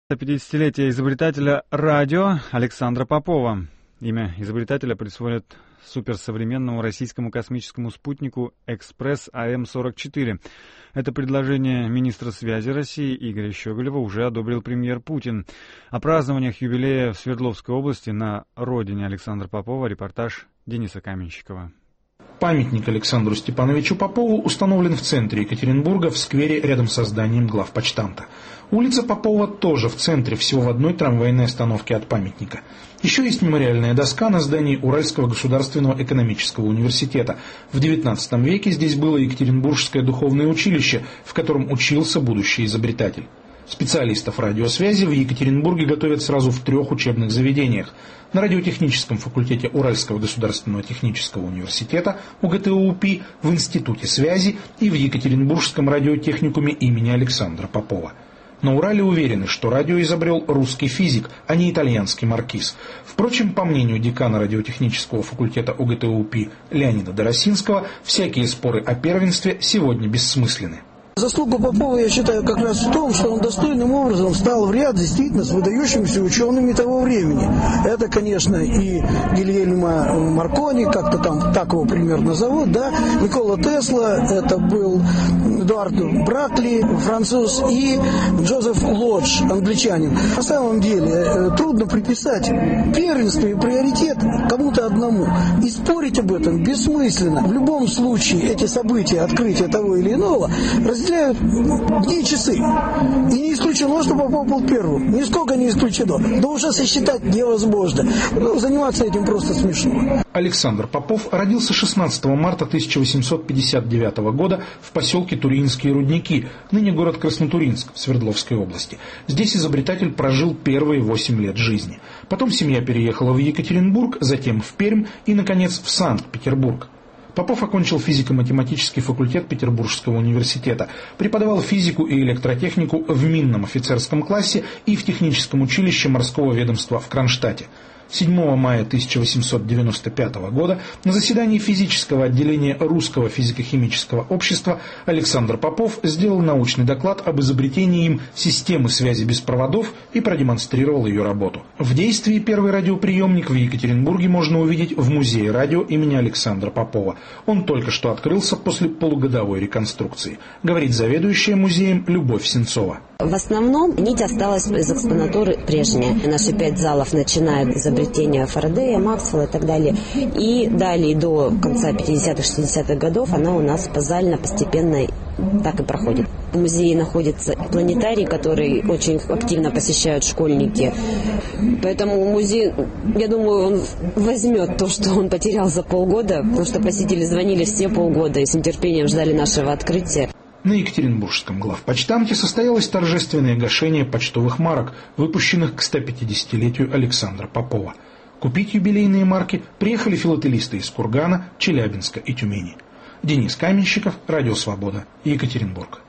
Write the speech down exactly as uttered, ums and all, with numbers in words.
пятидесятилетие изобретателя радио Александра Попова. Имя изобретателя присвоят суперсовременному российскому космическому спутнику «Экспресс А М сорок четыре». Это предложение министра связи России Игоря Щеголева уже одобрил премьер Путин. О празднованиях юбилея в Свердловской области на родине Александра Попова репортаж Дениса Каменщикова. Памятник Александру Степановичу Попову установлен в центре Екатеринбурга в сквере рядом со зданием главпочтамта. Улица Попова тоже в центре, всего в одной трамвайной остановке от памятника. Еще есть мемориальная доска на здании Уральского государственного экономического университета. В девятнадцатом веке здесь было Екатеринбургское духовное училище, в котором учился будущий изобретатель. Специалистов радиосвязи в Екатеринбурге готовят сразу в трех учебных заведениях. На радиотехническом факультете Уральского государственного технического университета У Г Т У Пи, в Институте связи и в Екатеринбургском радиотехникуме имени Александра Попова. На Урале уверены, что радио изобрел русский физик, а не итальянский маркиз. Впрочем, по мнению декана радиотехнического факультета У Г Т У Пи Леонида Доросинского, всякие споры о первенстве сегодня бессмысленны. Заслуга Попова, я считаю, как раз в том, что он достойным образом встал в ряд действительно с выдающимися учеными того времени. Это, конечно, и Гильельмо Маркони, как-то там так его примерно зовут, да, Никола Тесла, это был Эдуард Бракли, француз, и Джозеф Лодж, англичанин. На самом деле трудно приписать первенство и приоритет кому-то одному. И спорить об этом бессмысленно. В любом случае эти события, открытия того или иного, разделяют дни и часы. И не исключено, что Попов был первым. Нисколько не исключено. Но уже сосчитать невозможно. Ну, заниматься этим просто смешно. Александр Попов родился шестнадцатого марта тысяча восемьсот пятьдесят девятого года в поселке Туринские рудники, ныне город Краснотуринск в Свердловской области. Здесь изобретатель прожил первые восемь лет жизни. Потом семья переехала в Екатеринбург, затем в Пермь и, наконец, в Санкт-Петербург. Попов окончил физико-математический факультет Петербургского университета, преподавал физику и электротехнику в минном офицерском классе и в техническом училище морского ведомства в Кронштадте. седьмого мая тысяча восемьсот девяносто пятого года на заседании физического отделения Русского физико-химического общества Александр Попов сделал научный доклад об изобретении им системы связи без проводов и продемонстрировал ее работу. В действии первый радиоприемник в Екатеринбурге можно увидеть в музее радио имени Александра Попова. Он только что открылся после полугодовой реконструкции, говорит заведующая музеем Любовь Сенцова. В основном нить осталась из экспонатуры прежняя. Наши пять залов начинают изобретения Фарадея, Максвелла и так далее. И далее до конца пятидесятых-шестидесятых годов она у нас базально, постепенно так и проходит. В музее находится планетарий, который очень активно посещают школьники. Поэтому музей, я думаю, он возьмет то, что он потерял за полгода, потому что посетители звонили все полгода и с нетерпением ждали нашего открытия. На Екатеринбургском главпочтамте состоялось торжественное гашение почтовых марок, выпущенных к стопятидесятилетию Александра Попова. Купить юбилейные марки приехали филателисты из Кургана, Челябинска и Тюмени. Денис Каменщиков, Радио Свобода, Екатеринбург.